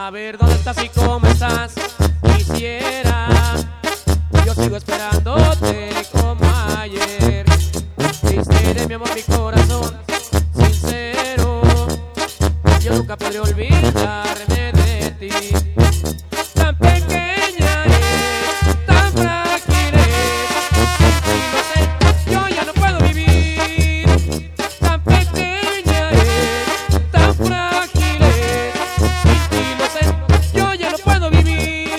saber dónde estás y cómo estás. Quisiera, yo sigo esperándote como ayer. Triste de mi amor, mi corazón sincero, yo nunca podré olvidarme de ti. Tan pequeña es, tan frágil es, yo ya no puedo vivir. Tan pequeña es, tan frágil es, y lo sé, yo ya no puedo vivir.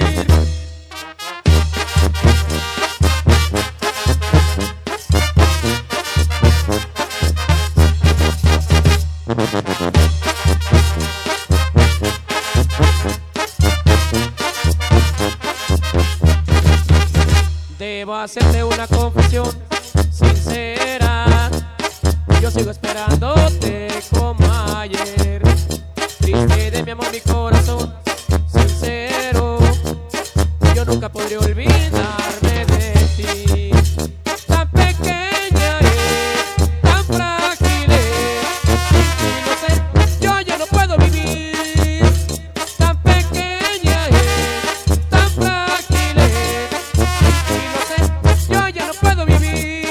Debo hacerte una confesión sincera, yo sigo esperándote como ayer. Triste de mi amor, mi corazón sincero, yo nunca podré olvidarme de ti. Tan pequeña es, tan frágil es, y lo sé, yo ya no puedo vivir. Tan pequeña es, tan frágil es, y lo sé, yo ya no puedo vivir.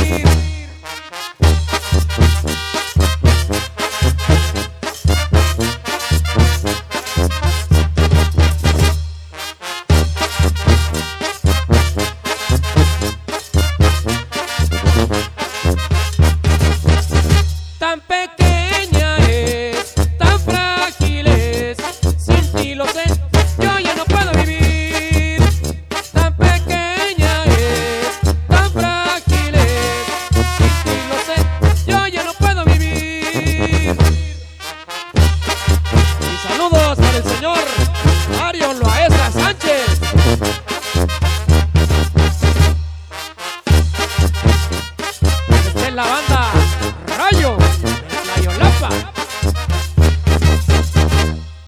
Tan pequeña es, tan frágil es, sin ti lo sé, yo ya no puedo vivir. Tan pequeña es, tan frágil es, sin ti lo sé, yo ya no puedo vivir. Y saludos para el señor Mario Loaesa Sánchez. Esta es la banda Rayo de la Yolapa.